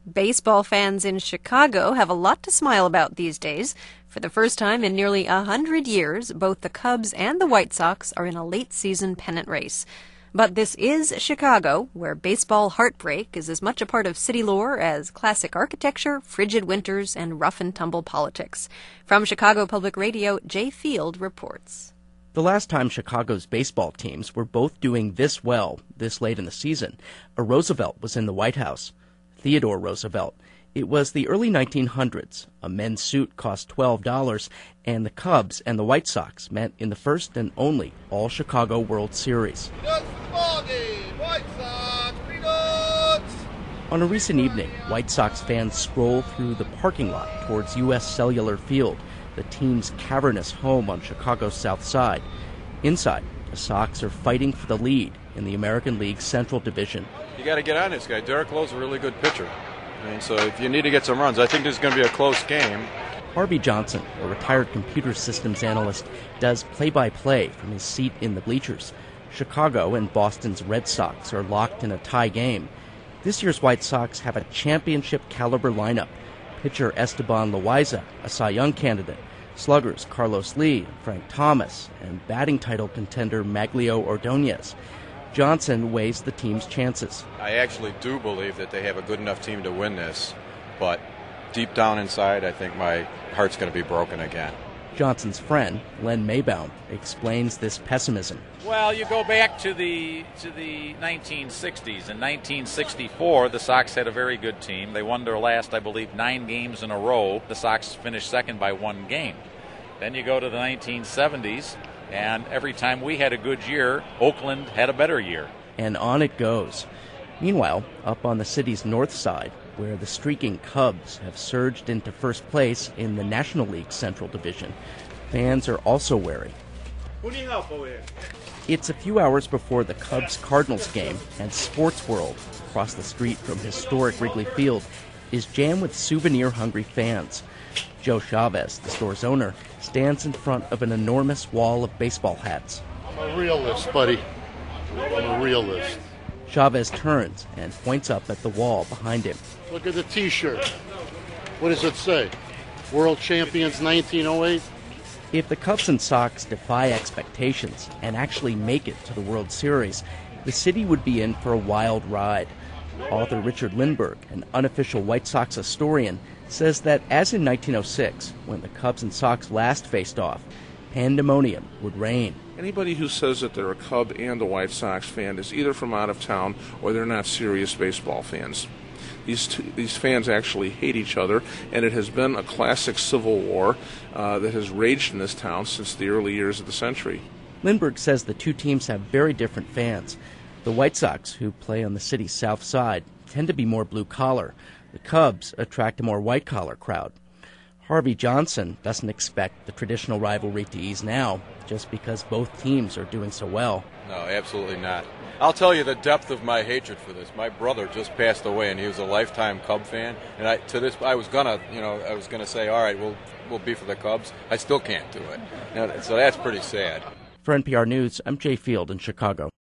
Baseball fans in Chicago have a lot to smile about these days. For the first time in nearly 100 years, both the Cubs and the White Sox are in a late-season pennant race. But this is Chicago, where baseball heartbreak is as much a part of city lore as classic architecture, frigid winters, and rough-and-tumble politics. From Chicago Public Radio, Jay Field reports. The last time Chicago's baseball teams were both doing this well, this late in the season, a Roosevelt was in the White House. Theodore Roosevelt. It was the early 1900s. A men's suit cost $12, and the Cubs and the White Sox met in the first and only All-Chicago World Series. White Sox, Peanuts! On a recent evening, White Sox fans stroll through the parking lot towards U.S. Cellular Field, the team's cavernous home on Chicago's South Side. Inside, the Sox are fighting for the lead in the American League's Central Division. You got to get on this guy. Derek Lowe's a really good pitcher. So if you need to get some runs, I think this is going to be a close game. Harvey Johnson, a retired computer systems analyst, does play-by-play from his seat in the bleachers. Chicago and Boston's Red Sox are locked in a tie game. This year's White Sox have a championship-caliber lineup. Pitcher Esteban Loaiza, a Cy Young candidate. Sluggers Carlos Lee, Frank Thomas, and batting title contender Maglio Ordonez. Johnson weighs the team's chances. I actually do believe that they have a good enough team to win this, but deep down inside, I think my heart's going to be broken again. Johnson's friend, Len Maybaum, explains this pessimism. Well, you go back to the 1960s. In 1964, the Sox had a very good team. They won their last, I believe, 9 games in a row. The Sox finished second by 1 game. Then you go to the 1970s, and every time we had a good year, Oakland had a better year. And on it goes. Meanwhile, up on the city's north side, where the streaking Cubs have surged into first place in the National League's Central Division, fans are also wary. Who need help over here? It's a few hours before the Cubs-Cardinals game, and Sports World, across the street from historic Wrigley Field, is jammed with souvenir-hungry fans. Joe Chavez, the store's owner, stands in front of an enormous wall of baseball hats. I'm a realist, buddy. I'm a realist. Chavez turns and points up at the wall behind him. Look at the T-shirt. What does it say? World Champions 1908? If the Cubs and Sox defy expectations and actually make it to the World Series, the city would be in for a wild ride. Author Richard Lindbergh, an unofficial White Sox historian, says that as in 1906, when the Cubs and Sox last faced off, pandemonium would reign. Anybody who says that they're a Cub and a White Sox fan is either from out of town or they're not serious baseball fans. These fans actually hate each other, and it has been a classic civil war that has raged in this town since the early years of the century. Lindbergh says the two teams have very different fans. The White Sox, who play on the city's south side, tend to be more blue-collar. The Cubs attract a more white-collar crowd. Harvey Johnson doesn't expect the traditional rivalry to ease now, just because both teams are doing so well. No, absolutely not. I'll tell you the depth of my hatred for this. My brother just passed away, and he was a lifetime Cub fan. And I was gonna say, all right, we'll be for the Cubs. I still can't do it. So that's pretty sad. For NPR News, I'm Jay Field in Chicago.